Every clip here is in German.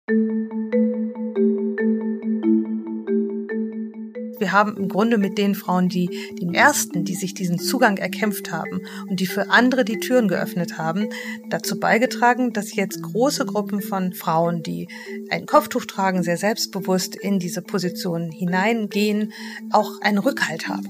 Wir haben im Grunde mit den Frauen, die sich diesen Zugang erkämpft haben und die für andere die Türen geöffnet haben, dazu beigetragen, dass jetzt große Gruppen von Frauen, die ein Kopftuch tragen, sehr selbstbewusst in diese Position hineingehen, auch einen Rückhalt haben.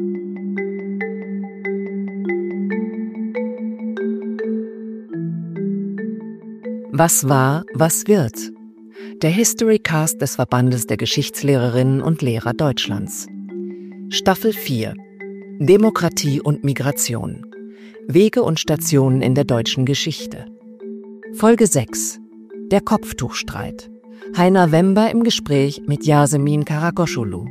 Was war, was wird? Der Historycast des Verbandes der Geschichtslehrerinnen und Lehrer Deutschlands. Staffel 4. Demokratie und Migration. Wege und Stationen in der deutschen Geschichte. Folge 6. Der Kopftuchstreit. Heiner Wember im Gespräch mit Yasemin Karakoschulu.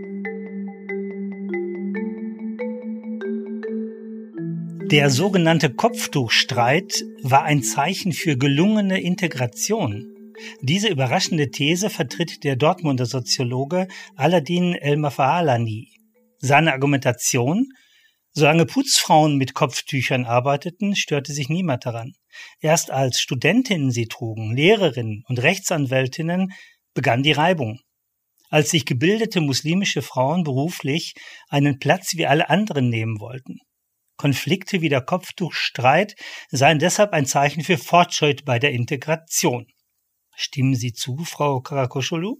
Der sogenannte Kopftuchstreit war ein Zeichen für gelungene Integration. Diese überraschende These vertritt der Dortmunder Soziologe Aladin El-Mafaalani. Seine Argumentation: Solange Putzfrauen mit Kopftüchern arbeiteten, störte sich niemand daran. Erst als Studentinnen sie trugen, Lehrerinnen und Rechtsanwältinnen, begann die Reibung. Als sich gebildete muslimische Frauen beruflich einen Platz wie alle anderen nehmen wollten. Konflikte wie der Kopftuchstreit seien deshalb ein Zeichen für Fortschritt bei der Integration. Stimmen Sie zu, Frau Karakoschulu?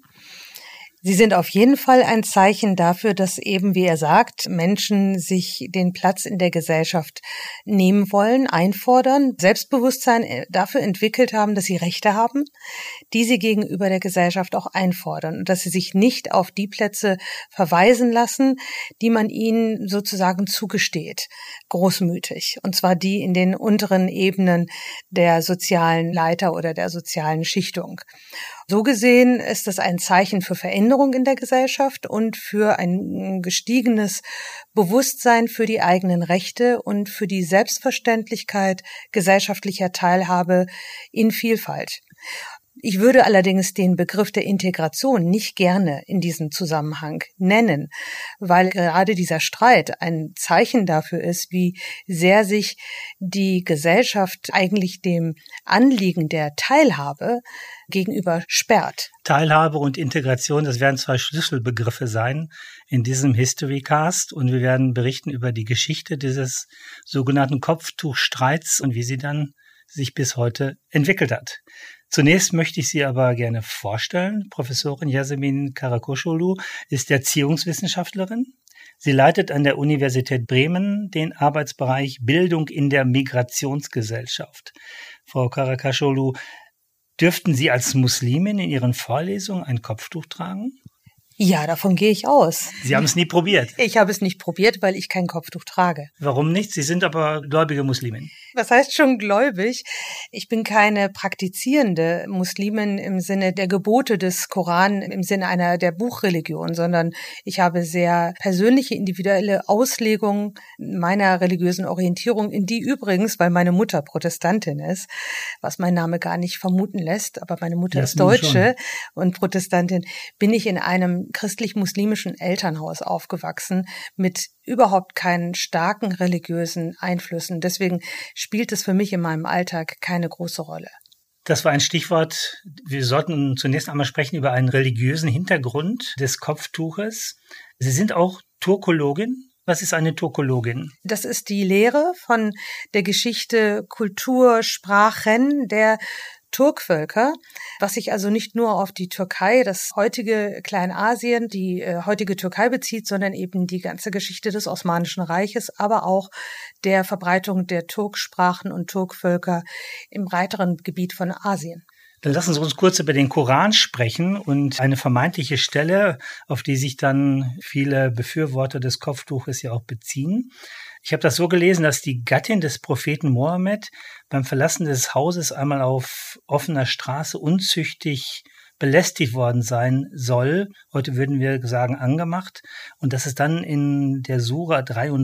Sie sind auf jeden Fall ein Zeichen dafür, dass eben, wie er sagt, Menschen sich den Platz in der Gesellschaft nehmen wollen, einfordern, Selbstbewusstsein dafür entwickelt haben, dass sie Rechte haben, die sie gegenüber der Gesellschaft auch einfordern und dass sie sich nicht auf die Plätze verweisen lassen, die man ihnen sozusagen zugesteht, großmütig. Und zwar die in den unteren Ebenen der sozialen Leiter oder der sozialen Schichtung. So gesehen ist das ein Zeichen für Veränderung in der Gesellschaft und für ein gestiegenes Bewusstsein für die eigenen Rechte und für die Selbstverständlichkeit gesellschaftlicher Teilhabe in Vielfalt. Ich würde allerdings den Begriff der Integration nicht gerne in diesem Zusammenhang nennen, weil gerade dieser Streit ein Zeichen dafür ist, wie sehr sich die Gesellschaft eigentlich dem Anliegen der Teilhabe gegenüber sperrt. Teilhabe und Integration, das werden zwei Schlüsselbegriffe sein in diesem Historycast und wir werden berichten über die Geschichte dieses sogenannten Kopftuchstreits und wie sie dann sich bis heute entwickelt hat. Zunächst möchte ich Sie aber gerne vorstellen. Professorin Yasemin Karakoschulu ist Erziehungswissenschaftlerin. Sie leitet an der Universität Bremen den Arbeitsbereich Bildung in der Migrationsgesellschaft. Frau Karakoschulu, dürften Sie als Muslimin in Ihren Vorlesungen ein Kopftuch tragen? Ja, davon gehe ich aus. Sie haben es nie probiert? Ich habe es nicht probiert, weil ich kein Kopftuch trage. Warum nicht? Sie sind aber gläubige Muslimin. Was heißt schon gläubig? Ich bin keine praktizierende Muslimin im Sinne der Gebote des Koran, im Sinne einer der Buchreligion, sondern ich habe sehr persönliche, individuelle Auslegungen meiner religiösen Orientierung, in die übrigens, weil meine Mutter Protestantin ist, was mein Name gar nicht vermuten lässt, aber meine Mutter ist Deutsche und Protestantin, bin ich in einem christlich-muslimischen Elternhaus aufgewachsen mit überhaupt keinen starken religiösen Einflüssen. Deswegen spielt es für mich in meinem Alltag keine große Rolle. Das war ein Stichwort. Wir sollten zunächst einmal sprechen über einen religiösen Hintergrund des Kopftuches. Sie sind auch Turkologin. Was ist eine Turkologin? Das ist die Lehre von der Geschichte, Kultur, Sprachen der Turkvölker, was sich also nicht nur auf die Türkei, das heutige Kleinasien, die heutige Türkei bezieht, sondern eben die ganze Geschichte des Osmanischen Reiches, aber auch der Verbreitung der Turksprachen und Turkvölker im breiteren Gebiet von Asien. Dann lassen Sie uns kurz über den Koran sprechen und eine vermeintliche Stelle, auf die sich dann viele Befürworter des Kopftuches ja auch beziehen. Ich habe das so gelesen, dass die Gattin des Propheten Mohammed beim Verlassen des Hauses einmal auf offener Straße unzüchtig belästigt worden sein soll. Heute würden wir sagen angemacht. Und dass es dann in der Sura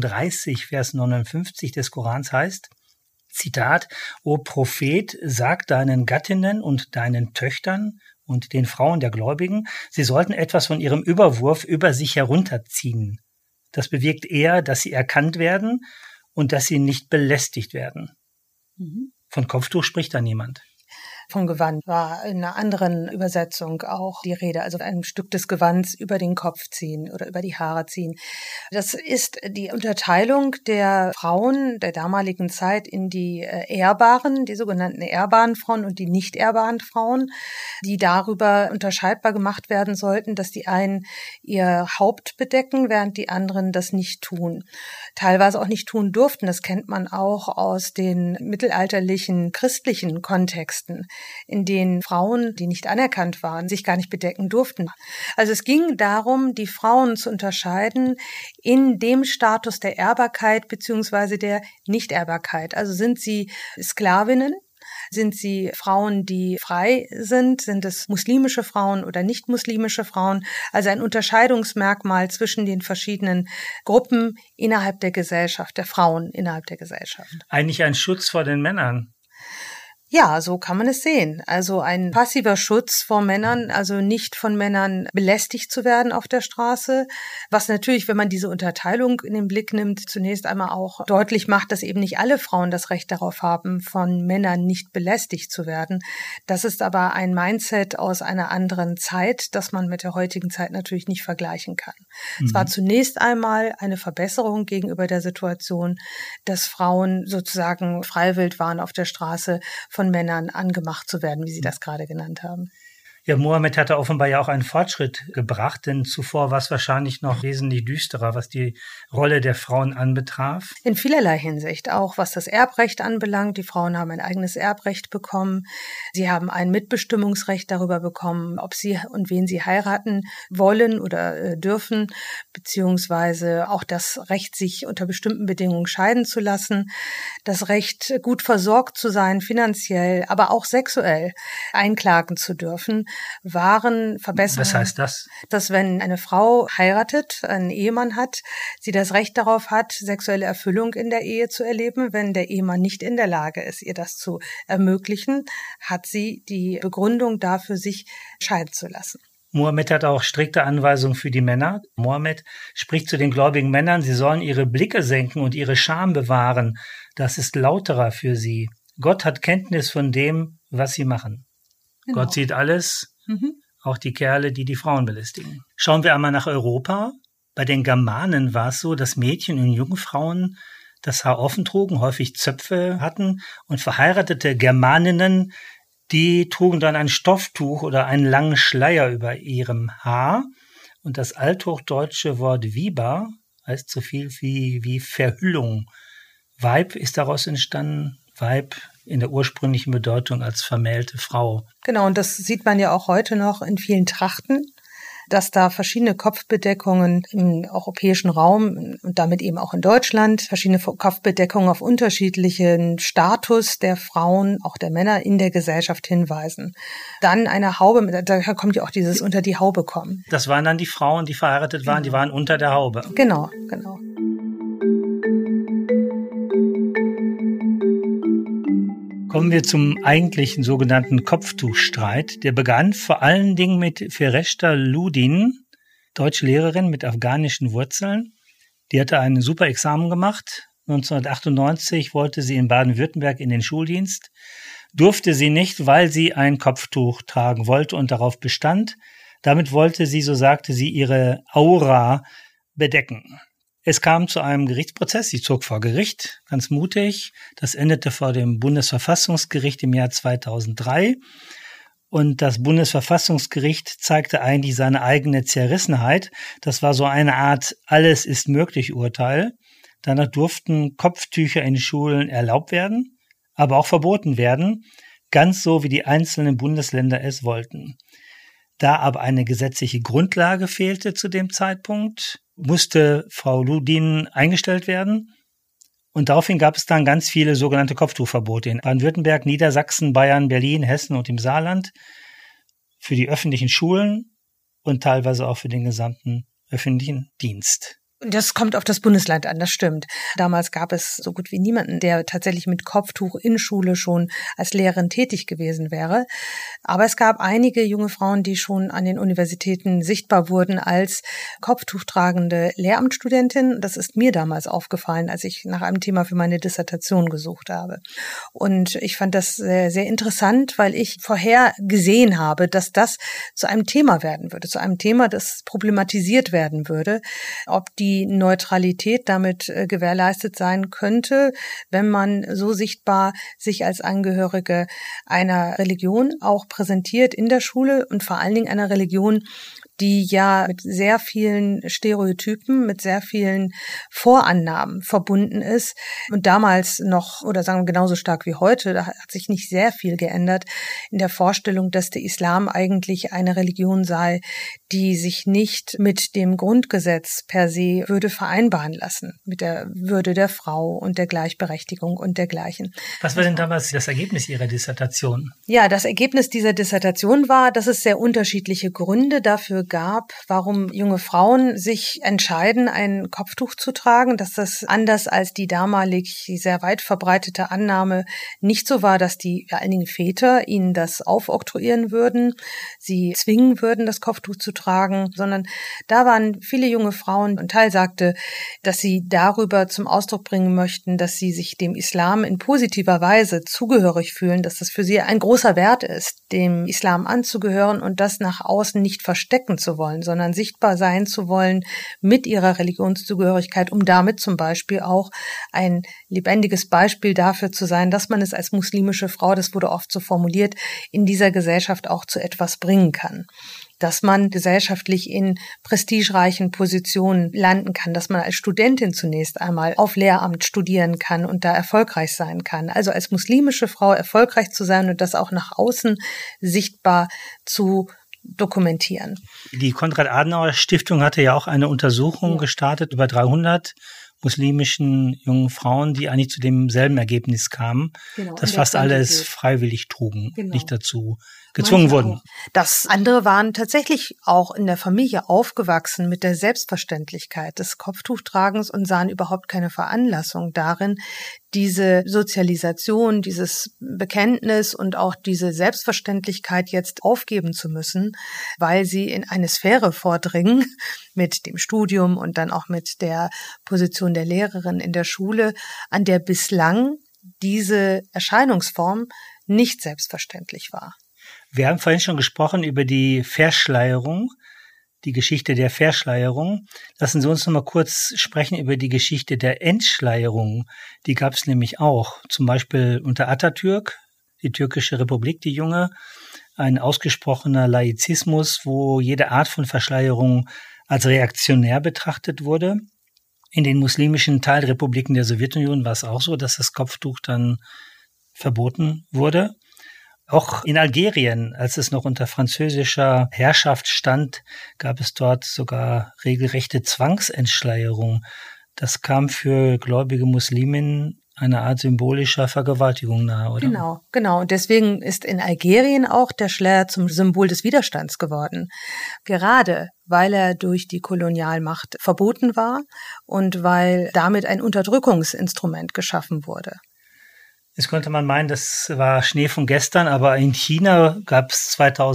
33, Vers 59 des Korans heißt, Zitat, O Prophet, sag deinen Gattinnen und deinen Töchtern und den Frauen der Gläubigen, sie sollten etwas von ihrem Überwurf über sich herunterziehen. Das bewirkt eher, dass sie erkannt werden und dass sie nicht belästigt werden. Von Kopftuch spricht da niemand. Von Gewand war in einer anderen Übersetzung auch die Rede, also ein Stück des Gewands über den Kopf ziehen oder über die Haare ziehen. Das ist die Unterteilung der Frauen der damaligen Zeit in die ehrbaren, die sogenannten ehrbaren Frauen und die nicht ehrbaren Frauen, die darüber unterscheidbar gemacht werden sollten, dass die einen ihr Haupt bedecken, während die anderen das nicht tun. Teilweise auch nicht tun durften. Das kennt man auch aus den mittelalterlichen christlichen Kontexten, in denen Frauen, die nicht anerkannt waren, sich gar nicht bedecken durften. Also es ging darum, die Frauen zu unterscheiden in dem Status der Ehrbarkeit bzw. der Nicht-Ehrbarkeit. Also sind sie Sklavinnen? Sind sie Frauen, die frei sind? Sind es muslimische Frauen oder nicht muslimische Frauen? Also ein Unterscheidungsmerkmal zwischen den verschiedenen Gruppen innerhalb der Gesellschaft, der Frauen innerhalb der Gesellschaft. Eigentlich ein Schutz vor den Männern. Ja, so kann man es sehen. Also ein passiver Schutz vor Männern, also nicht von Männern belästigt zu werden auf der Straße, was natürlich, wenn man diese Unterteilung in den Blick nimmt, zunächst einmal auch deutlich macht, dass eben nicht alle Frauen das Recht darauf haben, von Männern nicht belästigt zu werden. Das ist aber ein Mindset aus einer anderen Zeit, das man mit der heutigen Zeit natürlich nicht vergleichen kann. Es war zunächst einmal eine Verbesserung gegenüber der Situation, dass Frauen sozusagen freiwillig waren auf der Straße, von Männern angemacht zu werden, wie Sie das gerade genannt haben. Ja, Mohammed hatte offenbar ja auch einen Fortschritt gebracht, denn zuvor war es wahrscheinlich noch wesentlich düsterer, was die Rolle der Frauen anbetraf. In vielerlei Hinsicht, auch was das Erbrecht anbelangt. Die Frauen haben ein eigenes Erbrecht bekommen. Sie haben ein Mitbestimmungsrecht darüber bekommen, ob sie und wen sie heiraten wollen oder dürfen, beziehungsweise auch das Recht, sich unter bestimmten Bedingungen scheiden zu lassen, das Recht, gut versorgt zu sein, finanziell, aber auch sexuell einklagen zu dürfen, waren Verbesserungen. Was heißt das? Dass wenn eine Frau heiratet, einen Ehemann hat, sie das Recht darauf hat, sexuelle Erfüllung in der Ehe zu erleben. Wenn der Ehemann nicht in der Lage ist, ihr das zu ermöglichen, hat sie die Begründung dafür, sich scheiden zu lassen. Mohammed hat auch strikte Anweisungen für die Männer. Mohammed spricht zu den gläubigen Männern, sie sollen ihre Blicke senken und ihre Scham bewahren. Das ist lauterer für sie. Gott hat Kenntnis von dem, was sie machen. Genau. Gott sieht alles, auch die Kerle, die Frauen belästigen. Schauen wir einmal nach Europa. Bei den Germanen war es so, dass Mädchen und Jungfrauen das Haar offen trugen, häufig Zöpfe hatten, und verheiratete Germaninnen, die trugen dann ein Stofftuch oder einen langen Schleier über ihrem Haar. Und das althochdeutsche Wort Viba heißt so viel wie Verhüllung. Weib ist daraus entstanden, Weib in der ursprünglichen Bedeutung als vermählte Frau. Genau, und das sieht man ja auch heute noch in vielen Trachten, dass da verschiedene Kopfbedeckungen im europäischen Raum und damit eben auch in Deutschland, verschiedene Kopfbedeckungen auf unterschiedlichen Status der Frauen, auch der Männer in der Gesellschaft hinweisen. Dann eine Haube, da kommt ja auch dieses unter die Haube kommen. Das waren dann die Frauen, die verheiratet waren, die waren unter der Haube. Genau. Kommen wir zum eigentlichen sogenannten Kopftuchstreit. Der begann vor allen Dingen mit Fereshta Ludin, deutsche Lehrerin mit afghanischen Wurzeln. Die hatte ein super Examen gemacht. 1998 wollte sie in Baden-Württemberg in den Schuldienst. Durfte sie nicht, weil sie ein Kopftuch tragen wollte und darauf bestand. Damit wollte sie, so sagte sie, ihre Aura bedecken. Es kam zu einem Gerichtsprozess, sie zog vor Gericht, ganz mutig. Das endete vor dem Bundesverfassungsgericht im Jahr 2003. Und das Bundesverfassungsgericht zeigte eigentlich seine eigene Zerrissenheit. Das war so eine Art Alles ist möglich Urteil. Danach durften Kopftücher in Schulen erlaubt werden, aber auch verboten werden, ganz so wie die einzelnen Bundesländer es wollten. Da aber eine gesetzliche Grundlage fehlte zu dem Zeitpunkt, musste Frau Ludin eingestellt werden. Und daraufhin gab es dann ganz viele sogenannte Kopftuchverbote in Baden-Württemberg, Niedersachsen, Bayern, Berlin, Hessen und im Saarland für die öffentlichen Schulen und teilweise auch für den gesamten öffentlichen Dienst. Das kommt auf das Bundesland an, das stimmt. Damals gab es so gut wie niemanden, der tatsächlich mit Kopftuch in Schule schon als Lehrerin tätig gewesen wäre. Aber es gab einige junge Frauen, die schon an den Universitäten sichtbar wurden als kopftuchtragende Lehramtsstudentin. Das ist mir damals aufgefallen, als ich nach einem Thema für meine Dissertation gesucht habe. Und ich fand das sehr, sehr interessant, weil ich vorher gesehen habe, dass das zu einem Thema werden würde, zu einem Thema, das problematisiert werden würde, ob die Neutralität damit gewährleistet sein könnte, wenn man so sichtbar sich als Angehörige einer Religion auch präsentiert in der Schule und vor allen Dingen einer Religion, die ja mit sehr vielen Stereotypen, mit sehr vielen Vorannahmen verbunden ist und damals noch, oder sagen wir genauso stark wie heute, da hat sich nicht sehr viel geändert in der Vorstellung, dass der Islam eigentlich eine Religion sei, die sich nicht mit dem Grundgesetz per se würde vereinbaren lassen, mit der Würde der Frau und der Gleichberechtigung und dergleichen. Was war denn damals das Ergebnis Ihrer Dissertation? Ja, das Ergebnis dieser Dissertation war, dass es sehr unterschiedliche Gründe dafür gab, warum junge Frauen sich entscheiden, ein Kopftuch zu tragen, dass das anders als die damalig sehr weit verbreitete Annahme nicht so war, dass die vor allen Dingen Väter ihnen das aufoktroyieren würden, sie zwingen würden, das Kopftuch zu tragen, sondern da waren viele junge Frauen, ein Teil sagte, dass sie darüber zum Ausdruck bringen möchten, dass sie sich dem Islam in positiver Weise zugehörig fühlen, dass das für sie ein großer Wert ist, dem Islam anzugehören und das nach außen nicht verstecken zu wollen, sondern sichtbar sein zu wollen mit ihrer Religionszugehörigkeit, um damit zum Beispiel auch ein lebendiges Beispiel dafür zu sein, dass man es als muslimische Frau, das wurde oft so formuliert, in dieser Gesellschaft auch zu etwas bringen kann. Dass man gesellschaftlich in prestigereichen Positionen landen kann, dass man als Studentin zunächst einmal auf Lehramt studieren kann und da erfolgreich sein kann. Also als muslimische Frau erfolgreich zu sein und das auch nach außen sichtbar zu dokumentieren. Die Konrad-Adenauer-Stiftung hatte ja auch eine Untersuchung gestartet über 300 muslimischen jungen Frauen, die eigentlich zu demselben Ergebnis kamen, dass fast alle es freiwillig trugen, nicht dazu gezwungen wurden. Das andere waren tatsächlich auch in der Familie aufgewachsen mit der Selbstverständlichkeit des Kopftuchtragens und sahen überhaupt keine Veranlassung darin, diese Sozialisation, dieses Bekenntnis und auch diese Selbstverständlichkeit jetzt aufgeben zu müssen, weil sie in eine Sphäre vordringen mit dem Studium und dann auch mit der Position der Lehrerin in der Schule, an der bislang diese Erscheinungsform nicht selbstverständlich war. Wir haben vorhin schon gesprochen über die Verschleierung, die Geschichte der Verschleierung. Lassen Sie uns noch mal kurz sprechen über die Geschichte der Entschleierung. Die gab es nämlich auch, zum Beispiel unter Atatürk, die türkische Republik, die junge, ein ausgesprochener Laizismus, wo jede Art von Verschleierung als reaktionär betrachtet wurde. In den muslimischen Teilrepubliken der Sowjetunion war es auch so, dass das Kopftuch dann verboten wurde. Auch in Algerien, als es noch unter französischer Herrschaft stand, gab es dort sogar regelrechte Zwangsentschleierung. Das kam für gläubige Musliminnen eine Art symbolischer Vergewaltigung nahe, oder? Genau. Und deswegen ist in Algerien auch der Schleier zum Symbol des Widerstands geworden. Gerade weil er durch die Kolonialmacht verboten war und weil damit ein Unterdrückungsinstrument geschaffen wurde. Jetzt könnte man meinen, das war Schnee von gestern, aber in China gab es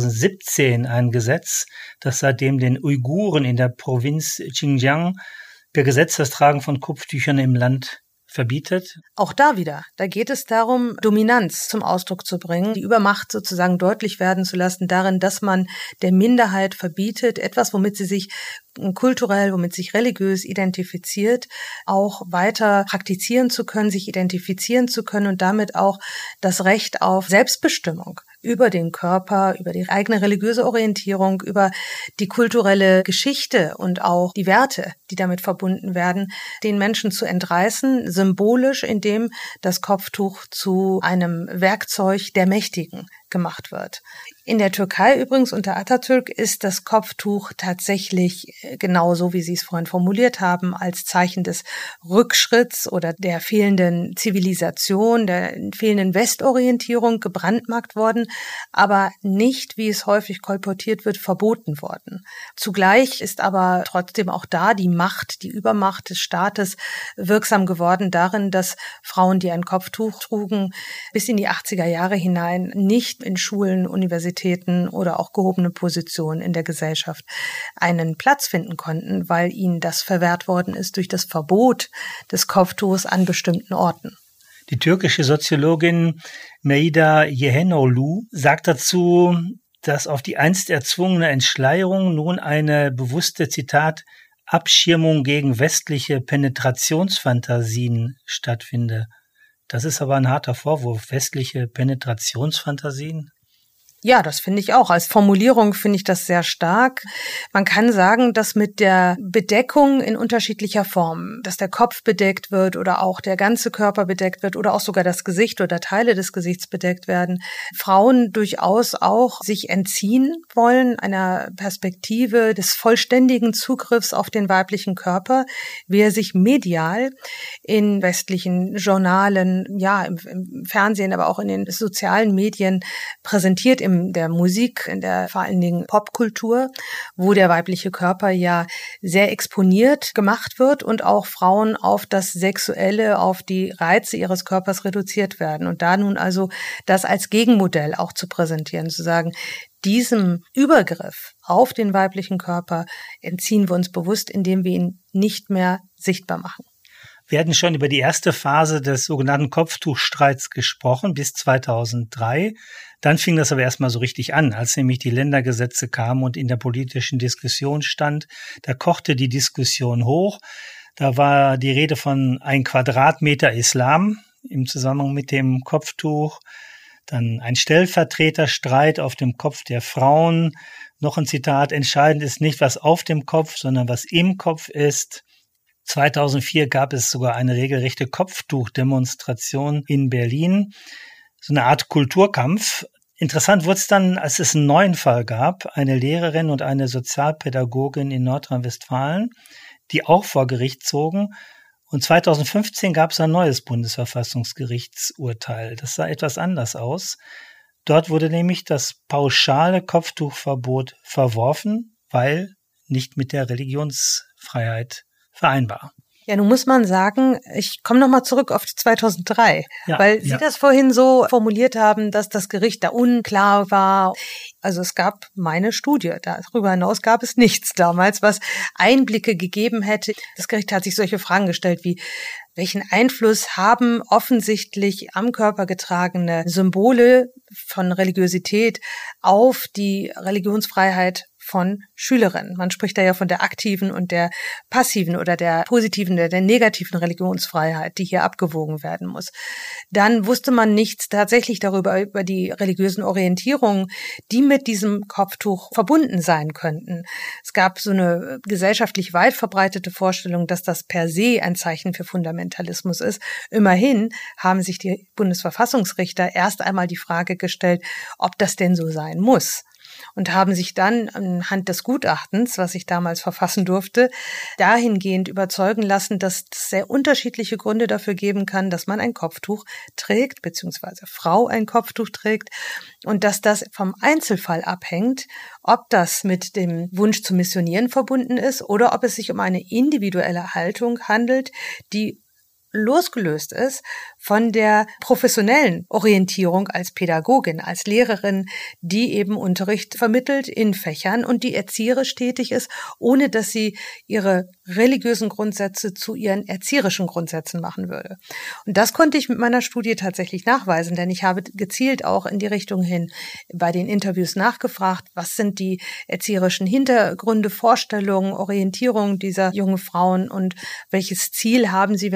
2017 ein Gesetz, das seitdem den Uiguren in der Provinz Xinjiang per Gesetz das Tragen von Kopftüchern im Land verbietet. Auch da wieder, da geht es darum, Dominanz zum Ausdruck zu bringen, die Übermacht sozusagen deutlich werden zu lassen darin, dass man der Minderheit verbietet, etwas, womit sie sich kulturell, womit sich religiös identifiziert, auch weiter praktizieren zu können, sich identifizieren zu können und damit auch das Recht auf Selbstbestimmung über den Körper, über die eigene religiöse Orientierung, über die kulturelle Geschichte und auch die Werte, die damit verbunden werden, den Menschen zu entreißen, symbolisch, indem das Kopftuch zu einem Werkzeug der Mächtigen gemacht wird. In der Türkei übrigens unter Atatürk ist das Kopftuch tatsächlich genauso, wie Sie es vorhin formuliert haben, als Zeichen des Rückschritts oder der fehlenden Zivilisation, der fehlenden Westorientierung gebrandmarkt worden, aber nicht, wie es häufig kolportiert wird, verboten worden. Zugleich ist aber trotzdem auch da die Macht, die Übermacht des Staates wirksam geworden darin, dass Frauen, die ein Kopftuch trugen, bis in die 80er Jahre hinein nicht in Schulen, Universitäten oder auch gehobene Positionen in der Gesellschaft einen Platz finden konnten, weil ihnen das verwehrt worden ist durch das Verbot des Kopftuchs an bestimmten Orten. Die türkische Soziologin Meida Yehenoglu sagt dazu, dass auf die einst erzwungene Entschleierung nun eine bewusste, Zitat, Abschirmung gegen westliche Penetrationsfantasien stattfinde. Das ist aber ein harter Vorwurf. Westliche Penetrationsfantasien? Ja, das finde ich auch. Als Formulierung finde ich das sehr stark. Man kann sagen, dass mit der Bedeckung in unterschiedlicher Form, dass der Kopf bedeckt wird oder auch der ganze Körper bedeckt wird oder auch sogar das Gesicht oder Teile des Gesichts bedeckt werden, Frauen durchaus auch sich entziehen wollen einer Perspektive des vollständigen Zugriffs auf den weiblichen Körper, wie er sich medial in westlichen Journalen, ja, im Fernsehen, aber auch in den sozialen Medien präsentiert, in der Musik, in der vor allen Dingen Popkultur, wo der weibliche Körper ja sehr exponiert gemacht wird und auch Frauen auf das Sexuelle, auf die Reize ihres Körpers reduziert werden. Und da nun also das als Gegenmodell auch zu präsentieren, zu sagen, diesem Übergriff auf den weiblichen Körper entziehen wir uns bewusst, indem wir ihn nicht mehr sichtbar machen. Wir hatten schon über die erste Phase des sogenannten Kopftuchstreits gesprochen, bis 2003. Dann fing das aber erstmal so richtig an, als nämlich die Ländergesetze kamen und in der politischen Diskussion stand. Da kochte die Diskussion hoch. Da war die Rede von 1 Quadratmeter Islam im Zusammenhang mit dem Kopftuch. Dann ein Stellvertreterstreit auf dem Kopf der Frauen. Noch ein Zitat, entscheidend ist nicht, was auf dem Kopf, sondern was im Kopf ist. 2004 gab es sogar eine regelrechte Kopftuchdemonstration in Berlin. So eine Art Kulturkampf. Interessant wurde es dann, als es einen neuen Fall gab. Eine Lehrerin und eine Sozialpädagogin in Nordrhein-Westfalen, die auch vor Gericht zogen. Und 2015 gab es ein neues Bundesverfassungsgerichtsurteil. Das sah etwas anders aus. Dort wurde nämlich das pauschale Kopftuchverbot verworfen, weil nicht mit der Religionsfreiheit vereinbar. Ja, nun muss man sagen, ich komme nochmal zurück auf 2003, ja, weil Sie das vorhin so formuliert haben, dass das Gericht da unklar war. Also es gab meine Studie, darüber hinaus gab es nichts damals, was Einblicke gegeben hätte. Das Gericht hat sich solche Fragen gestellt wie, welchen Einfluss haben offensichtlich am Körper getragene Symbole von Religiosität auf die Religionsfreiheit von Schülerinnen. Man spricht da ja von der aktiven und der passiven oder der positiven, der negativen Religionsfreiheit, die hier abgewogen werden muss. Dann wusste man nichts tatsächlich darüber, über die religiösen Orientierungen, die mit diesem Kopftuch verbunden sein könnten. Es gab so eine gesellschaftlich weit verbreitete Vorstellung, dass das per se ein Zeichen für Fundamentalismus ist. Immerhin haben sich die Bundesverfassungsrichter erst einmal die Frage gestellt, ob das denn so sein muss. Und haben sich dann anhand des Gutachtens, was ich damals verfassen durfte, dahingehend überzeugen lassen, dass es sehr unterschiedliche Gründe dafür geben kann, dass man ein Kopftuch trägt, beziehungsweise Frau ein Kopftuch trägt und dass das vom Einzelfall abhängt, ob das mit dem Wunsch zu missionieren verbunden ist oder ob es sich um eine individuelle Haltung handelt, die losgelöst ist von der professionellen Orientierung als Pädagogin, als Lehrerin, die eben Unterricht vermittelt in Fächern und die erzieherisch tätig ist, ohne dass sie ihre religiösen Grundsätze zu ihren erzieherischen Grundsätzen machen würde. Und das konnte ich mit meiner Studie tatsächlich nachweisen, denn ich habe gezielt auch in die Richtung hin bei den Interviews nachgefragt, was sind die erzieherischen Hintergründe, Vorstellungen, Orientierungen dieser jungen Frauen und welches Ziel haben sie, wenn sie als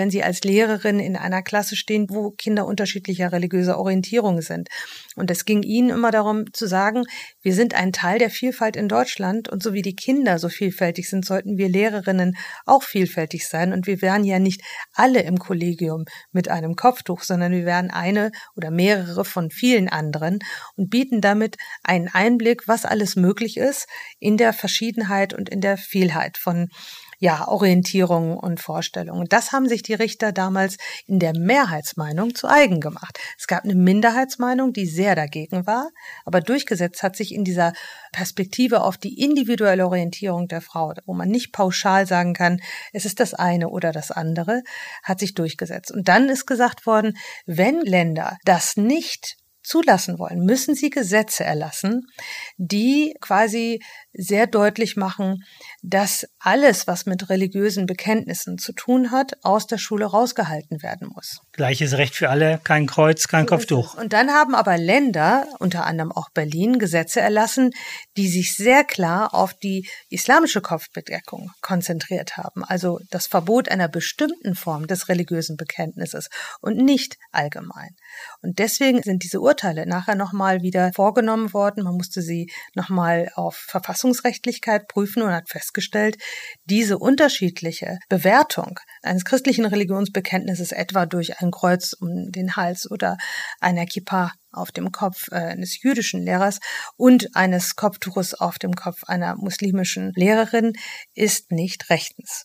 Lehrerin in einer Klasse stehen, wo Kinder unterschiedlicher religiöser Orientierung sind. Und es ging ihnen immer darum zu sagen, wir sind ein Teil der Vielfalt in Deutschland und so wie die Kinder so vielfältig sind, sollten wir Lehrerinnen auch vielfältig sein. Und wir wären ja nicht alle im Kollegium mit einem Kopftuch, sondern wir wären eine oder mehrere von vielen anderen und bieten damit einen Einblick, was alles möglich ist in der Verschiedenheit und in der Vielheit von Orientierungen und Vorstellungen. Das haben sich die Richter damals in der Mehrheitsmeinung zu eigen gemacht. Es gab eine Minderheitsmeinung, die sehr dagegen war, aber durchgesetzt hat sich in dieser Perspektive auf die individuelle Orientierung der Frau, wo man nicht pauschal sagen kann, es ist das eine oder das andere, hat sich durchgesetzt. Und dann ist gesagt worden, wenn Länder das nicht zulassen wollen, müssen sie Gesetze erlassen, die quasi sehr deutlich machen, dass alles, was mit religiösen Bekenntnissen zu tun hat, aus der Schule rausgehalten werden muss. Gleiches Recht für alle, kein Kreuz, kein Kopftuch. Und dann haben aber Länder, unter anderem auch Berlin, Gesetze erlassen, die sich sehr klar auf die islamische Kopfbedeckung konzentriert haben. Also das Verbot einer bestimmten Form des religiösen Bekenntnisses und nicht allgemein. Und deswegen sind diese Urteile nachher nochmal wieder vorgenommen worden. Man musste sie nochmal auf Verfassungsrechtlichkeit prüfen und hat festgestellt, diese unterschiedliche Bewertung eines christlichen Religionsbekenntnisses, etwa durch ein Kreuz um den Hals oder einer Kippa auf dem Kopf eines jüdischen Lehrers und eines Kopftuches auf dem Kopf einer muslimischen Lehrerin, ist nicht rechtens.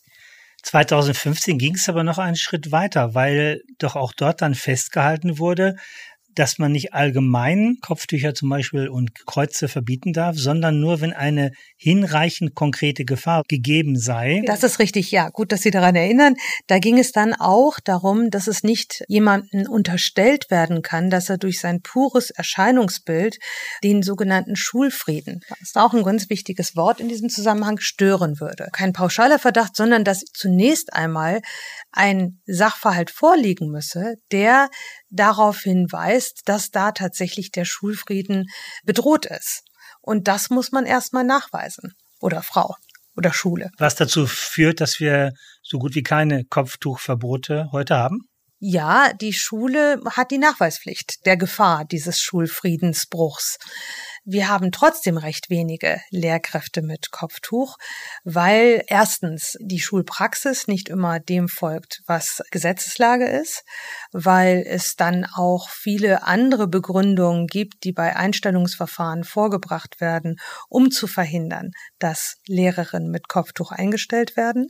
2015 ging es aber noch einen Schritt weiter, weil doch auch dort dann festgehalten wurde, dass man nicht allgemein Kopftücher zum Beispiel und Kreuze verbieten darf, sondern nur, wenn eine hinreichend konkrete Gefahr gegeben sei. Das ist richtig, ja. Gut, dass Sie daran erinnern. Da ging es dann auch darum, dass es nicht jemandem unterstellt werden kann, dass er durch sein pures Erscheinungsbild den sogenannten Schulfrieden, das ist auch ein ganz wichtiges Wort in diesem Zusammenhang, stören würde. Kein pauschaler Verdacht, sondern dass zunächst einmal ein Sachverhalt vorliegen müsse, der darauf hinweist, dass da tatsächlich der Schulfrieden bedroht ist. Und das muss man erstmal nachweisen. Oder Frau oder Schule. Was dazu führt, dass wir so gut wie keine Kopftuchverbote heute haben? Ja, die Schule hat die Nachweispflicht der Gefahr dieses Schulfriedensbruchs. Wir haben trotzdem recht wenige Lehrkräfte mit Kopftuch, weil erstens die Schulpraxis nicht immer dem folgt, was Gesetzeslage ist, weil es dann auch viele andere Begründungen gibt, die bei Einstellungsverfahren vorgebracht werden, um zu verhindern, dass Lehrerinnen mit Kopftuch eingestellt werden,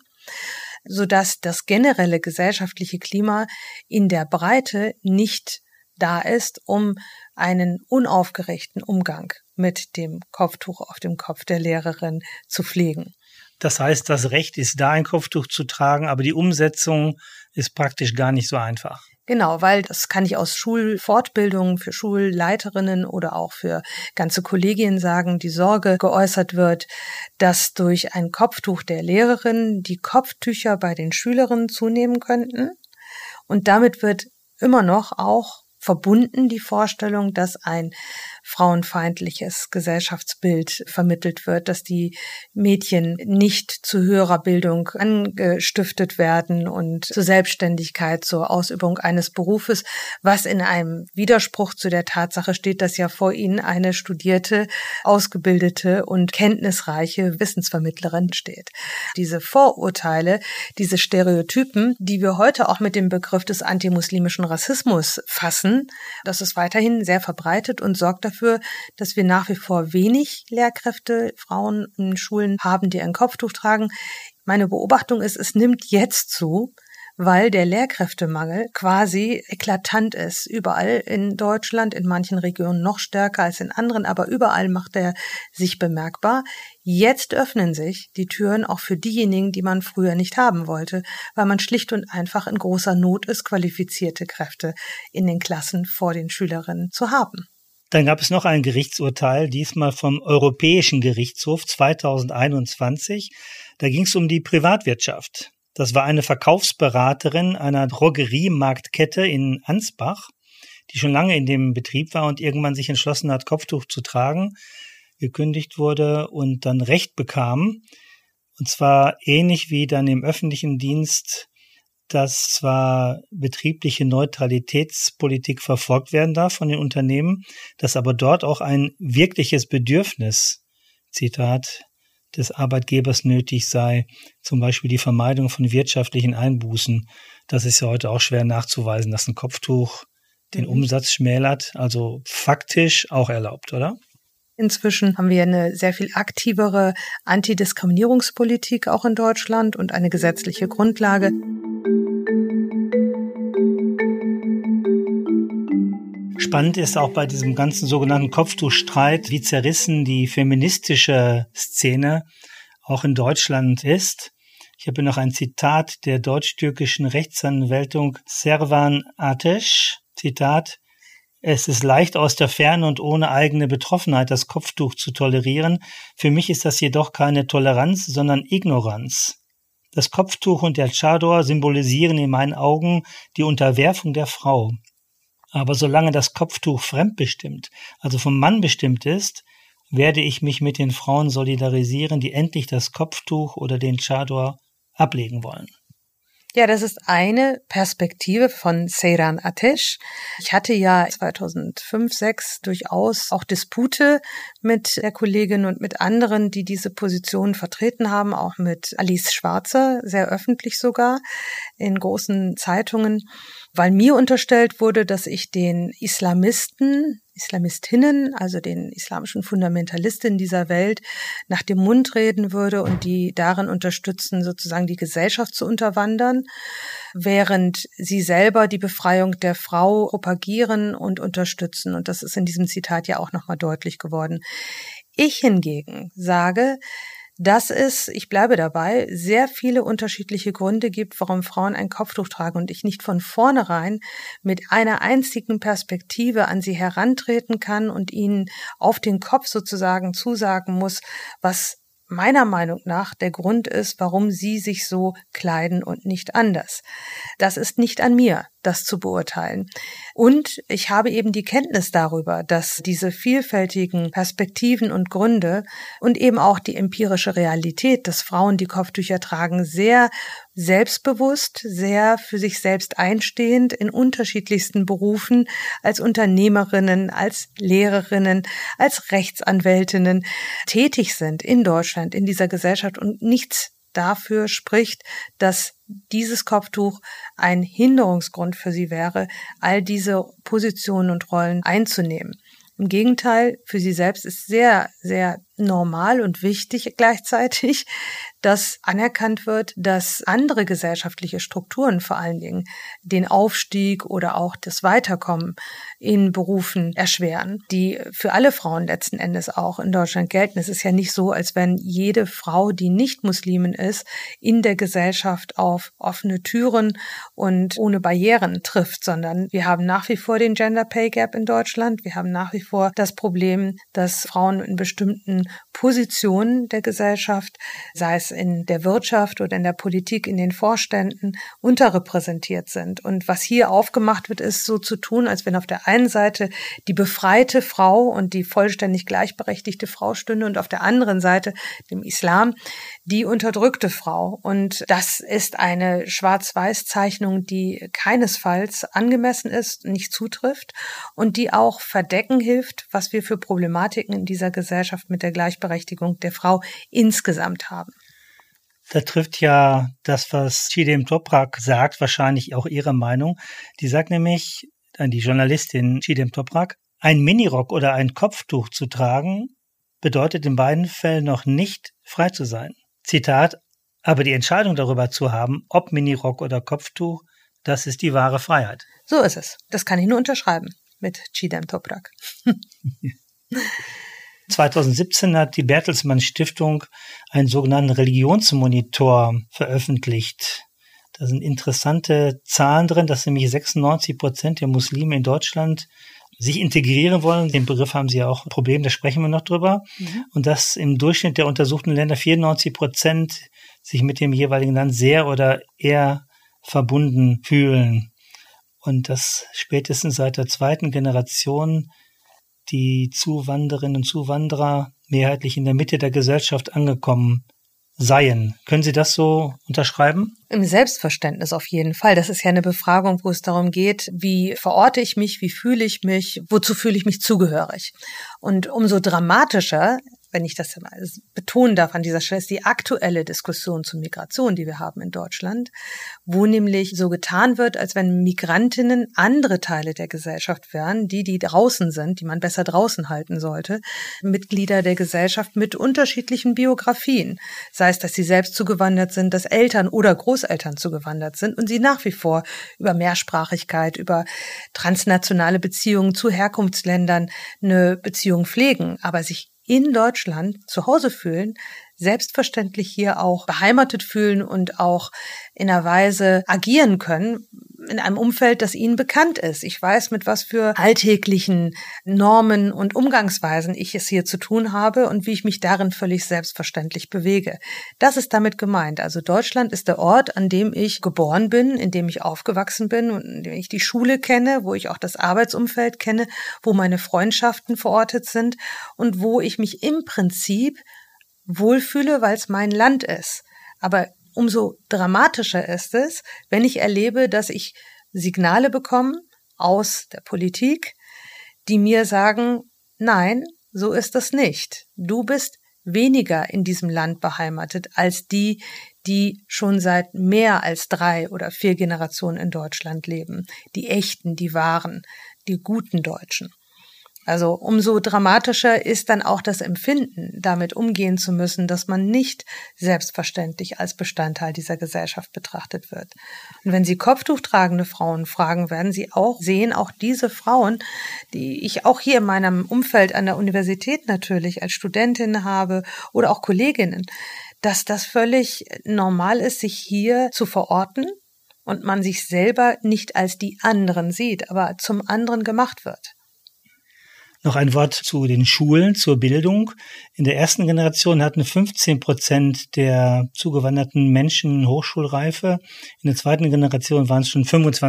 sodass das generelle gesellschaftliche Klima in der Breite nicht da ist, um einen unaufgeregten Umgang mit dem Kopftuch auf dem Kopf der Lehrerin zu pflegen. Das heißt, das Recht ist da, ein Kopftuch zu tragen, aber die Umsetzung ist praktisch gar nicht so einfach. Genau, weil das kann ich aus Schulfortbildungen für Schulleiterinnen oder auch für ganze Kollegien sagen, die Sorge geäußert wird, dass durch ein Kopftuch der Lehrerin die Kopftücher bei den Schülerinnen zunehmen könnten. Und damit wird immer noch auch verbunden die Vorstellung, dass ein frauenfeindliches Gesellschaftsbild vermittelt wird, dass die Mädchen nicht zu höherer Bildung angestiftet werden und zur Selbstständigkeit, zur Ausübung eines Berufes, was in einem Widerspruch zu der Tatsache steht, dass ja vor ihnen eine studierte, ausgebildete und kenntnisreiche Wissensvermittlerin steht. Diese Vorurteile, diese Stereotypen, die wir heute auch mit dem Begriff des antimuslimischen Rassismus fassen, das ist weiterhin sehr verbreitet und sorgt dafür, dass wir nach wie vor wenig Lehrkräfte, Frauen in Schulen haben, die ein Kopftuch tragen. Meine Beobachtung ist, es nimmt jetzt zu, weil der Lehrkräftemangel quasi eklatant ist. Überall in Deutschland, in manchen Regionen noch stärker als in anderen, aber überall macht er sich bemerkbar. Jetzt öffnen sich die Türen auch für diejenigen, die man früher nicht haben wollte, weil man schlicht und einfach in großer Not ist, qualifizierte Kräfte in den Klassen vor den Schülerinnen zu haben. Dann gab es noch ein Gerichtsurteil, diesmal vom Europäischen Gerichtshof 2021. Da ging es um die Privatwirtschaft. Das war eine Verkaufsberaterin einer Drogeriemarktkette in Ansbach, die schon lange in dem Betrieb war und irgendwann sich entschlossen hat, Kopftuch zu tragen, gekündigt wurde und dann Recht bekam. Und zwar ähnlich wie dann im öffentlichen Dienst dass zwar betriebliche Neutralitätspolitik verfolgt werden darf von den Unternehmen, dass aber dort auch ein wirkliches Bedürfnis, Zitat, des Arbeitgebers nötig sei, zum Beispiel die Vermeidung von wirtschaftlichen Einbußen. Das ist ja heute auch schwer nachzuweisen, dass ein Kopftuch den Umsatz schmälert, also faktisch auch erlaubt, oder? Inzwischen haben wir eine sehr viel aktivere Antidiskriminierungspolitik auch in Deutschland und eine gesetzliche Grundlage. Spannend ist auch bei diesem ganzen sogenannten Kopftuchstreit, wie zerrissen die feministische Szene auch in Deutschland ist. Ich habe noch ein Zitat der deutsch-türkischen Rechtsanwältin Servan Ateş. Zitat: Es ist leicht aus der Ferne und ohne eigene Betroffenheit das Kopftuch zu tolerieren. Für mich ist das jedoch keine Toleranz, sondern Ignoranz. Das Kopftuch und der Chador symbolisieren in meinen Augen die Unterwerfung der Frau. Aber solange das Kopftuch fremdbestimmt, also vom Mann bestimmt ist, werde ich mich mit den Frauen solidarisieren, die endlich das Kopftuch oder den Chador ablegen wollen. Ja, das ist eine Perspektive von Seyran Ateş. Ich hatte ja 2005/06 durchaus auch Dispute mit der Kollegin und mit anderen, die diese Position vertreten haben, auch mit Alice Schwarzer, sehr öffentlich sogar, in großen Zeitungen, weil mir unterstellt wurde, dass ich den Islamistinnen, also den islamischen Fundamentalistinnen dieser Welt, nach dem Mund reden würde und die darin unterstützen, sozusagen die Gesellschaft zu unterwandern, während sie selber die Befreiung der Frau propagieren und unterstützen. Und das ist in diesem Zitat ja auch nochmal deutlich geworden. Ich hingegen sage, dass es, ich bleibe dabei, sehr viele unterschiedliche Gründe gibt, warum Frauen ein Kopftuch tragen und ich nicht von vornherein mit einer einzigen Perspektive an sie herantreten kann und ihnen auf den Kopf sozusagen zusagen muss, was meiner Meinung nach der Grund ist, warum sie sich so kleiden und nicht anders. Das ist nicht an mir, das zu beurteilen. Und ich habe eben die Kenntnis darüber, dass diese vielfältigen Perspektiven und Gründe und eben auch die empirische Realität, dass Frauen, die Kopftücher tragen, sehr selbstbewusst, sehr für sich selbst einstehend in unterschiedlichsten Berufen als Unternehmerinnen, als Lehrerinnen, als Rechtsanwältinnen tätig sind in Deutschland, in dieser Gesellschaft und nichts dafür spricht, dass dieses Kopftuch ein Hinderungsgrund für sie wäre, all diese Positionen und Rollen einzunehmen. Im Gegenteil, für sie selbst ist sehr, sehr normal und wichtig gleichzeitig, dass anerkannt wird, dass andere gesellschaftliche Strukturen vor allen Dingen den Aufstieg oder auch das Weiterkommen in Berufen erschweren, die für alle Frauen letzten Endes auch in Deutschland gelten. Es ist ja nicht so, als wenn jede Frau, die nicht Muslimin ist, in der Gesellschaft auf offene Türen und ohne Barrieren trifft, sondern wir haben nach wie vor den Gender Pay Gap in Deutschland. Wir haben nach wie vor das Problem, dass Frauen in bestimmten Positionen der Gesellschaft, sei es in der Wirtschaft oder in der Politik, in den Vorständen, unterrepräsentiert sind. Und was hier aufgemacht wird, ist so zu tun, als wenn auf der einen Seite die befreite Frau und die vollständig gleichberechtigte Frau stünde und auf der anderen Seite, dem Islam, die unterdrückte Frau. Und das ist eine Schwarz-Weiß-Zeichnung, die keinesfalls angemessen ist, nicht zutrifft und die auch verdecken hilft, was wir für Problematiken in dieser Gesellschaft mit der Gleichberechtigung der Frau insgesamt haben. Da trifft ja das, was Çiğdem Toprak sagt, wahrscheinlich auch ihre Meinung. Die sagt nämlich, die Journalistin Çiğdem Toprak, ein Minirock oder ein Kopftuch zu tragen, bedeutet in beiden Fällen noch nicht frei zu sein. Zitat, aber die Entscheidung darüber zu haben, ob Minirock oder Kopftuch, das ist die wahre Freiheit. So ist es. Das kann ich nur unterschreiben mit Çiğdem Toprak. 2017 hat die Bertelsmann Stiftung einen sogenannten Religionsmonitor veröffentlicht. Da sind interessante Zahlen drin, dass nämlich 96% der Muslime in Deutschland sich integrieren wollen. Den Begriff haben sie ja auch ein Problem, da sprechen wir noch drüber. Und dass im Durchschnitt der untersuchten Länder 94% sich mit dem jeweiligen Land sehr oder eher verbunden fühlen. Und dass spätestens seit der zweiten Generation die Zuwanderinnen und Zuwanderer mehrheitlich in der Mitte der Gesellschaft angekommen seien. Können Sie das so unterschreiben? Im Selbstverständnis auf jeden Fall. Das ist ja eine Befragung, wo es darum geht, wie verorte ich mich, wie fühle ich mich, wozu fühle ich mich zugehörig. Und umso dramatischer, wenn ich das mal betonen darf an dieser Stelle, ist die aktuelle Diskussion zur Migration, die wir haben in Deutschland, wo nämlich so getan wird, als wenn Migrantinnen andere Teile der Gesellschaft wären, die draußen sind, die man besser draußen halten sollte, Mitglieder der Gesellschaft mit unterschiedlichen Biografien. Sei es, dass sie selbst zugewandert sind, dass Eltern oder Großeltern zugewandert sind und sie nach wie vor über Mehrsprachigkeit, über transnationale Beziehungen zu Herkunftsländern eine Beziehung pflegen, aber sich in Deutschland zu Hause fühlen, selbstverständlich hier auch beheimatet fühlen und auch in einer Weise agieren können, in einem Umfeld, das ihnen bekannt ist. Ich weiß, mit was für alltäglichen Normen und Umgangsweisen ich es hier zu tun habe und wie ich mich darin völlig selbstverständlich bewege. Das ist damit gemeint. Also Deutschland ist der Ort, an dem ich geboren bin, in dem ich aufgewachsen bin und in dem ich die Schule kenne, wo ich auch das Arbeitsumfeld kenne, wo meine Freundschaften verortet sind und wo ich mich im Prinzip wohlfühle, weil es mein Land ist. Aber umso dramatischer ist es, wenn ich erlebe, dass ich Signale bekomme aus der Politik, die mir sagen, nein, so ist das nicht. Du bist weniger in diesem Land beheimatet als die schon seit mehr als 3 oder 4 Generationen in Deutschland leben. Die echten, die wahren, die guten Deutschen. Also umso dramatischer ist dann auch das Empfinden, damit umgehen zu müssen, dass man nicht selbstverständlich als Bestandteil dieser Gesellschaft betrachtet wird. Und wenn Sie Kopftuch tragende Frauen fragen, werden Sie auch sehen, auch diese Frauen, die ich auch hier in meinem Umfeld an der Universität natürlich als Studentin habe oder auch Kolleginnen, dass das völlig normal ist, sich hier zu verorten und man sich selber nicht als die anderen sieht, aber zum anderen gemacht wird. Noch ein Wort zu den Schulen, zur Bildung. In der ersten Generation hatten 15% der zugewanderten Menschen Hochschulreife. In der zweiten Generation waren es schon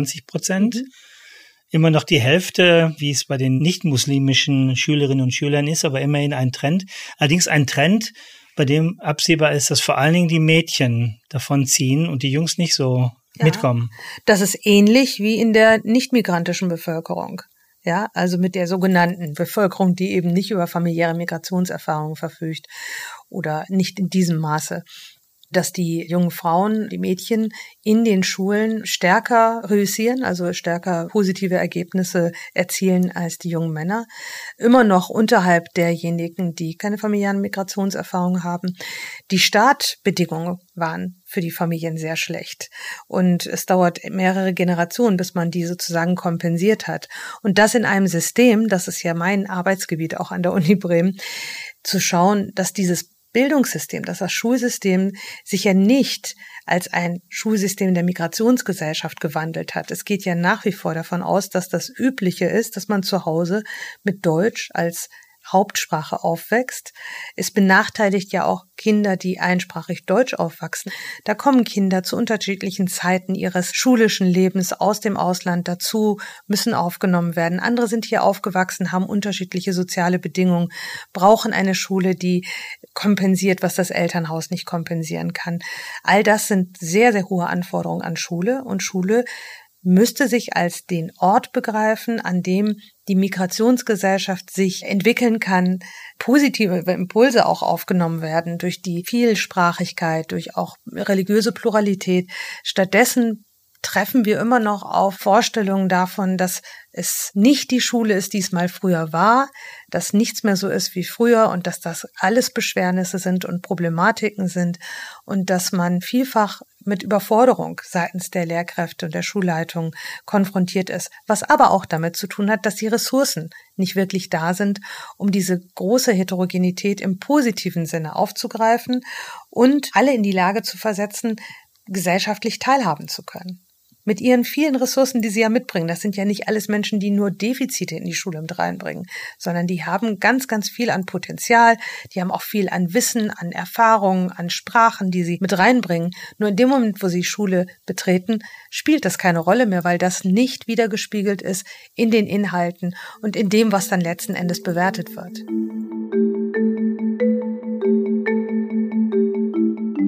25%. Immer noch die Hälfte, wie es bei den nicht-muslimischen Schülerinnen und Schülern ist, aber immerhin ein Trend. Allerdings ein Trend, bei dem absehbar ist, dass vor allen Dingen die Mädchen davon ziehen und die Jungs nicht so mitkommen. Das ist ähnlich wie in der nicht-migrantischen Bevölkerung. Ja, also mit der sogenannten Bevölkerung, die eben nicht über familiäre Migrationserfahrungen verfügt oder nicht in diesem Maße, dass die jungen Frauen, die Mädchen in den Schulen stärker reüssieren, also stärker positive Ergebnisse erzielen als die jungen Männer. Immer noch unterhalb derjenigen, die keine familiären Migrationserfahrungen haben. Die Startbedingungen waren für die Familien sehr schlecht. Und es dauert mehrere Generationen, bis man die sozusagen kompensiert hat. Und das in einem System, das ist ja mein Arbeitsgebiet auch an der Uni Bremen, zu schauen, dass dieses Bildungssystem, dass das Schulsystem sich ja nicht als ein Schulsystem der Migrationsgesellschaft gewandelt hat. Es geht ja nach wie vor davon aus, dass das Übliche ist, dass man zu Hause mit Deutsch als Hauptsprache aufwächst. Es benachteiligt ja auch Kinder, die einsprachig Deutsch aufwachsen. Da kommen Kinder zu unterschiedlichen Zeiten ihres schulischen Lebens aus dem Ausland dazu, müssen aufgenommen werden. Andere sind hier aufgewachsen, haben unterschiedliche soziale Bedingungen, brauchen eine Schule, die kompensiert, was das Elternhaus nicht kompensieren kann. All das sind sehr, sehr hohe Anforderungen an Schule, und Schule müsste sich als den Ort begreifen, an dem die Migrationsgesellschaft sich entwickeln kann, positive Impulse auch aufgenommen werden durch die Vielsprachigkeit, durch auch religiöse Pluralität. Stattdessen treffen wir immer noch auf Vorstellungen davon, dass es nicht die Schule ist, die es mal früher war, dass nichts mehr so ist wie früher und dass das alles Beschwernisse sind und Problematiken sind und dass man vielfach mit Überforderung seitens der Lehrkräfte und der Schulleitung konfrontiert ist, was aber auch damit zu tun hat, dass die Ressourcen nicht wirklich da sind, um diese große Heterogenität im positiven Sinne aufzugreifen und alle in die Lage zu versetzen, gesellschaftlich teilhaben zu können. Mit ihren vielen Ressourcen, die sie ja mitbringen. Das sind ja nicht alles Menschen, die nur Defizite in die Schule mit reinbringen, sondern die haben ganz, ganz viel an Potenzial, die haben auch viel an Wissen, an Erfahrungen, an Sprachen, die sie mit reinbringen. Nur in dem Moment, wo sie Schule betreten, spielt das keine Rolle mehr, weil das nicht wiedergespiegelt ist in den Inhalten und in dem, was dann letzten Endes bewertet wird.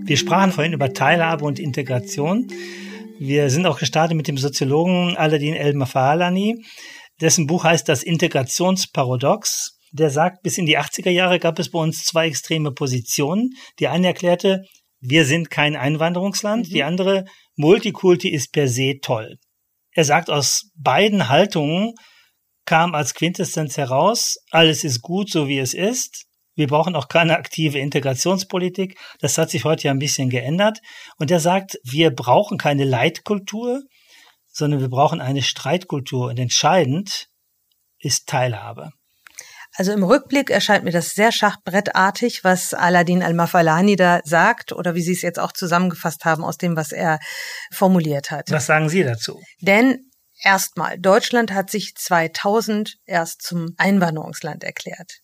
Wir sprachen vorhin über Teilhabe und Integration. Wir sind auch gestartet mit dem Soziologen Aladin El-Mafalani, dessen Buch heißt Das Integrationsparadox. Der sagt, bis in die 80er Jahre gab es bei uns zwei extreme Positionen. Die eine erklärte, wir sind kein Einwanderungsland. Die andere, Multikulti ist per se toll. Er sagt, aus beiden Haltungen kam als Quintessenz heraus, alles ist gut, so wie es ist. Wir brauchen auch keine aktive Integrationspolitik. Das hat sich heute ja ein bisschen geändert. Und er sagt, wir brauchen keine Leitkultur, sondern wir brauchen eine Streitkultur. Und entscheidend ist Teilhabe. Also im Rückblick erscheint mir das sehr schachbrettartig, was Aladin El-Mafalani da sagt oder wie Sie es jetzt auch zusammengefasst haben aus dem, was er formuliert hat. Was sagen Sie dazu? Denn erstmal, Deutschland hat sich 2000 erst zum Einwanderungsland erklärt.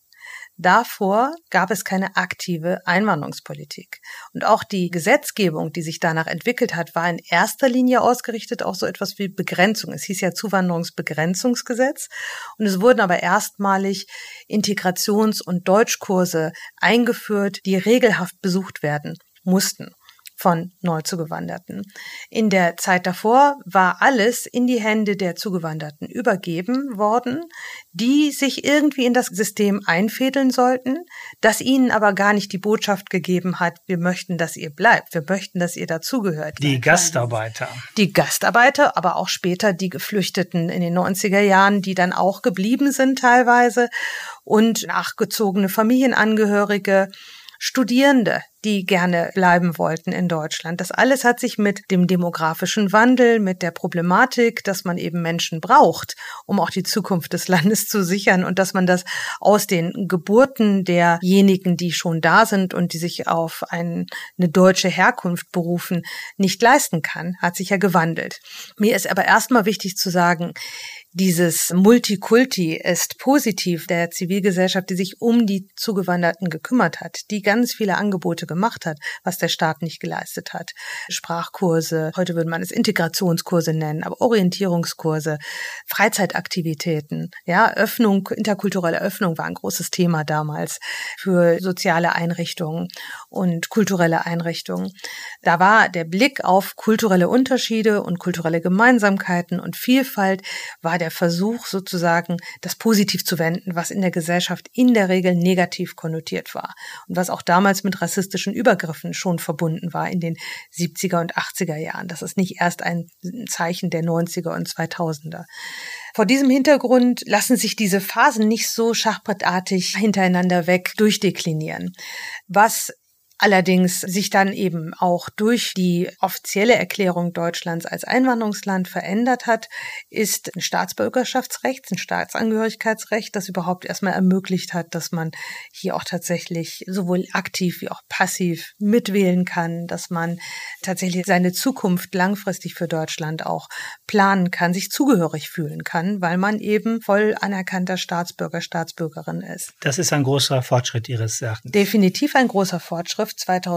Davor gab es keine aktive Einwanderungspolitik. Und auch die Gesetzgebung, die sich danach entwickelt hat, war in erster Linie ausgerichtet auf so etwas wie Begrenzung. Es hieß ja Zuwanderungsbegrenzungsgesetz. Und es wurden aber erstmalig Integrations- und Deutschkurse eingeführt, die regelhaft besucht werden mussten von Neuzugewanderten. In der Zeit davor war alles in die Hände der Zugewanderten übergeben worden, die sich irgendwie in das System einfädeln sollten, das ihnen aber gar nicht die Botschaft gegeben hat, wir möchten, dass ihr bleibt, wir möchten, dass ihr dazugehört. Die Gastarbeiter. Die Gastarbeiter, aber auch später die Geflüchteten in den 90er Jahren, die dann auch geblieben sind teilweise und nachgezogene Familienangehörige, Studierende, die gerne bleiben wollten in Deutschland. Das alles hat sich mit dem demografischen Wandel, mit der Problematik, dass man eben Menschen braucht, um auch die Zukunft des Landes zu sichern und dass man das aus den Geburten derjenigen, die schon da sind und die sich auf eine deutsche Herkunft berufen, nicht leisten kann, hat sich ja gewandelt. Mir ist aber erstmal wichtig zu sagen, dieses Multikulti ist positiv der Zivilgesellschaft, die sich um die Zugewanderten gekümmert hat, die ganz viele Angebote gemacht hat, was der Staat nicht geleistet hat. Sprachkurse, heute würde man es Integrationskurse nennen, aber Orientierungskurse, Freizeitaktivitäten, ja, Öffnung, interkulturelle Öffnung war ein großes Thema damals für soziale Einrichtungen und kulturelle Einrichtungen. Da war der Blick auf kulturelle Unterschiede und kulturelle Gemeinsamkeiten und Vielfalt war der Versuch sozusagen, das positiv zu wenden, was in der Gesellschaft in der Regel negativ konnotiert war und was auch damals mit rassistischen Übergriffen schon verbunden war in den 70er und 80er Jahren. Das ist nicht erst ein Zeichen der 90er und 2000er. Vor diesem Hintergrund lassen sich diese Phasen nicht so schachbrettartig hintereinander weg durchdeklinieren. Was allerdings sich dann eben auch durch die offizielle Erklärung Deutschlands als Einwanderungsland verändert hat, ist ein Staatsbürgerschaftsrecht, ein Staatsangehörigkeitsrecht, das überhaupt erstmal ermöglicht hat, dass man hier auch tatsächlich sowohl aktiv wie auch passiv mitwählen kann, dass man tatsächlich seine Zukunft langfristig für Deutschland auch planen kann, sich zugehörig fühlen kann, weil man eben voll anerkannter Staatsbürger, Staatsbürgerin ist. Das ist ein großer Fortschritt Ihres Erachtens. Definitiv ein großer Fortschritt.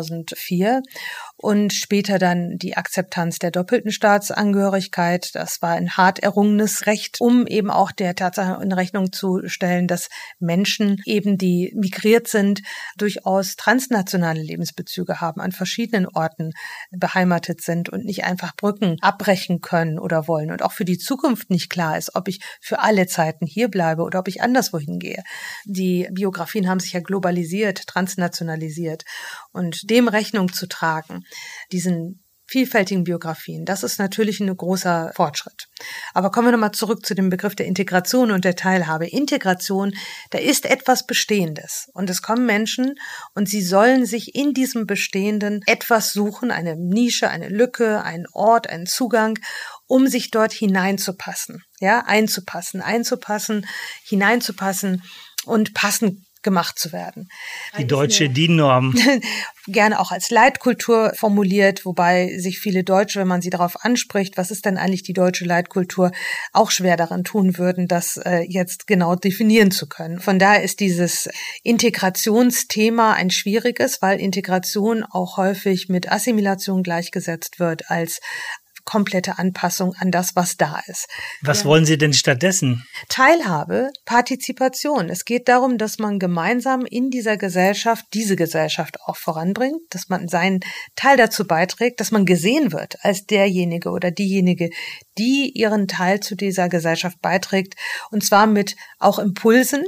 2004 und später dann die Akzeptanz der doppelten Staatsangehörigkeit. Das war ein hart errungenes Recht, um eben auch der Tatsache in Rechnung zu stellen, dass Menschen eben, die migriert sind, durchaus transnationale Lebensbezüge haben, an verschiedenen Orten beheimatet sind und nicht einfach Brücken abbrechen können oder wollen und auch für die Zukunft nicht klar ist, ob ich für alle Zeiten hier bleibe oder ob ich anderswohin gehe. Die Biografien haben sich ja globalisiert, transnationalisiert. Und dem Rechnung zu tragen, diesen vielfältigen Biografien, das ist natürlich ein großer Fortschritt. Aber kommen wir nochmal zurück zu dem Begriff der Integration und der Teilhabe. Integration, da ist etwas Bestehendes. Und es kommen Menschen und sie sollen sich in diesem Bestehenden etwas suchen, eine Nische, eine Lücke, einen Ort, einen Zugang, um sich dort hineinzupassen, ja, einzupassen, hineinzupassen und passend gemacht zu werden. Die deutsche DIN-Norm. Gerne auch als Leitkultur formuliert, wobei sich viele Deutsche, wenn man sie darauf anspricht, was ist denn eigentlich die deutsche Leitkultur, auch schwer daran tun würden, das jetzt genau definieren zu können. Von daher ist dieses Integrationsthema ein schwieriges, weil Integration auch häufig mit Assimilation gleichgesetzt wird als komplette Anpassung an das, was da ist. Was wollen Sie denn stattdessen? Teilhabe, Partizipation. Es geht darum, dass man gemeinsam in dieser Gesellschaft diese Gesellschaft auch voranbringt, dass man seinen Teil dazu beiträgt, dass man gesehen wird als derjenige oder diejenige, die ihren Teil zu dieser Gesellschaft beiträgt, und zwar mit auch Impulsen,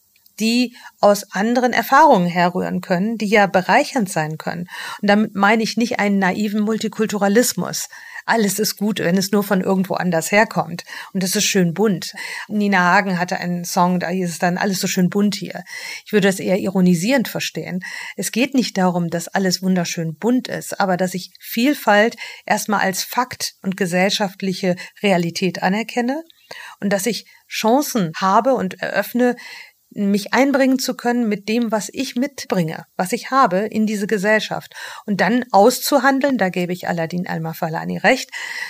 die aus anderen Erfahrungen herrühren können, die ja bereichernd sein können. Und damit meine ich nicht einen naiven Multikulturalismus. Alles ist gut, wenn es nur von irgendwo anders herkommt. Und es ist schön bunt. Nina Hagen hatte einen Song, da hieß es dann, alles so schön bunt hier. Ich würde das eher ironisierend verstehen. Es geht nicht darum, dass alles wunderschön bunt ist, aber dass ich Vielfalt erstmal als Fakt und gesellschaftliche Realität anerkenne und dass ich Chancen habe und eröffne, mich einbringen zu können mit dem, was ich mitbringe, was ich habe in diese Gesellschaft. Und dann auszuhandeln, da gebe ich Aladin Al-Mafalani recht,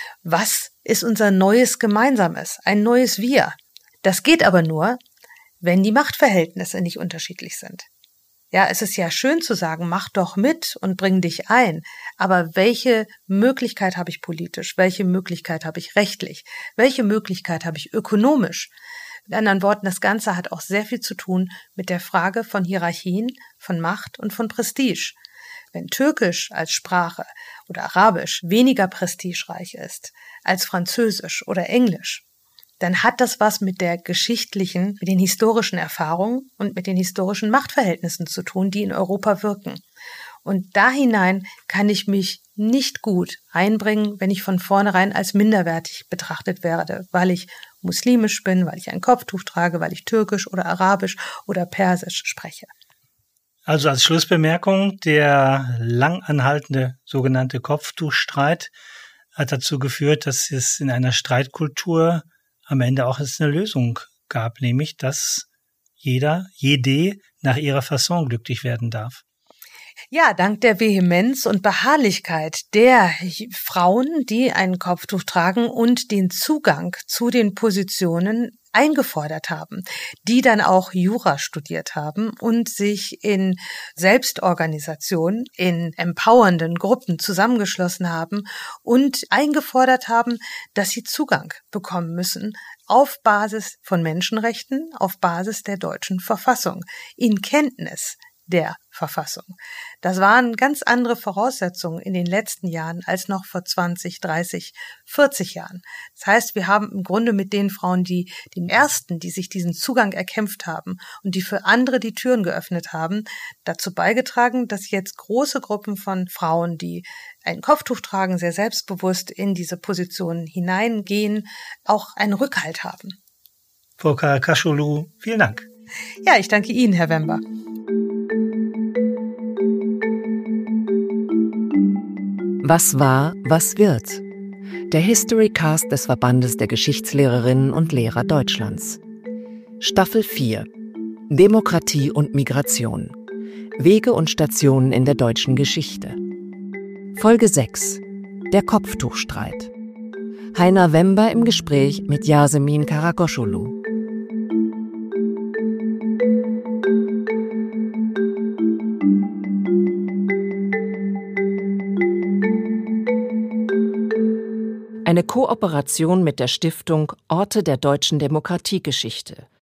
was ist unser neues Gemeinsames, ein neues Wir. Das geht aber nur, wenn die Machtverhältnisse nicht unterschiedlich sind. Ja, es ist ja schön zu sagen, mach doch mit und bring dich ein. Aber welche Möglichkeit habe ich politisch? Welche Möglichkeit habe ich rechtlich? Welche Möglichkeit habe ich ökonomisch? Mit anderen Worten, das Ganze hat auch sehr viel zu tun mit der Frage von Hierarchien, von Macht und von Prestige. Wenn Türkisch als Sprache oder Arabisch weniger prestigereich ist als Französisch oder Englisch, dann hat das was mit der geschichtlichen, mit den historischen Erfahrungen und mit den historischen Machtverhältnissen zu tun, die in Europa wirken. Und da hinein kann ich mich nicht gut einbringen, wenn ich von vornherein als minderwertig betrachtet werde, weil ich muslimisch bin, weil ich ein Kopftuch trage, weil ich Türkisch oder Arabisch oder Persisch spreche. Also als Schlussbemerkung, der lang anhaltende sogenannte Kopftuchstreit hat dazu geführt, dass es in einer Streitkultur am Ende auch eine Lösung gab, nämlich dass jede nach ihrer Fasson glücklich werden darf. Ja, dank der Vehemenz und Beharrlichkeit der Frauen, die ein Kopftuch tragen und den Zugang zu den Positionen eingefordert haben, die dann auch Jura studiert haben und sich in Selbstorganisationen, in empowernden Gruppen zusammengeschlossen haben und eingefordert haben, dass sie Zugang bekommen müssen auf Basis von Menschenrechten, auf Basis der deutschen Verfassung, in Kenntnis der Verfassung. Das waren ganz andere Voraussetzungen in den letzten Jahren als noch vor 20, 30, 40 Jahren. Das heißt, wir haben im Grunde mit den Frauen, die sich diesen Zugang erkämpft haben und die für andere die Türen geöffnet haben, dazu beigetragen, dass jetzt große Gruppen von Frauen, die ein Kopftuch tragen, sehr selbstbewusst in diese Positionen hineingehen, auch einen Rückhalt haben. Frau Karakaşoğlu, vielen Dank. Ja, ich danke Ihnen, Herr Wember. Was war, was wird? Der Historycast des Verbandes der Geschichtslehrerinnen und Lehrer Deutschlands. Staffel 4. Demokratie und Migration. Wege und Stationen in der deutschen Geschichte. Folge 6. Der Kopftuchstreit. Heiner Wember im Gespräch mit Yasemin Karakaşoğlu. Eine Kooperation mit der Stiftung Orte der deutschen Demokratiegeschichte